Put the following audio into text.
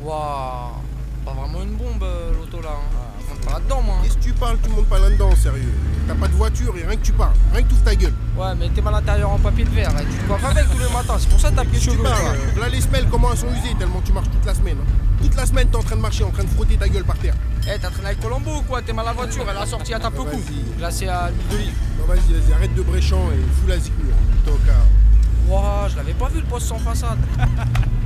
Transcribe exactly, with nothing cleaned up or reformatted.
Waouh. Pas vraiment une bombe, euh, l'auto là. Hein. Ah, je monte pas là-dedans, moi. Qu'est-ce que tu parles? Tu montes pas là-dedans, sérieux. T'as pas de voiture et rien que tu parles. Rien que tu ouvres ta gueule. Ouais, mais t'es mal à l'intérieur en papier de verre. Et tu te coiffes avec tous les matins. C'est pour ça que t'as plus de Qu'est-ce que tu cheveux. parles? Toi. Là, les semelles, comment elles sont usées tellement tu marches toute la semaine. Hein. Toute la semaine, t'es en train de marcher, en train de frotter ta gueule par terre. Eh, hey, t'as traîné avec Colombo ou quoi? T'es mal à la voiture. Elle a sorti à ta peu coup. Glacée à l'huile d'olive. Non, vas-y, vas-y, arrête de bréchant et fous la zigouille. Tocard. Waouh, je l'avais pas vu le poste sans façade.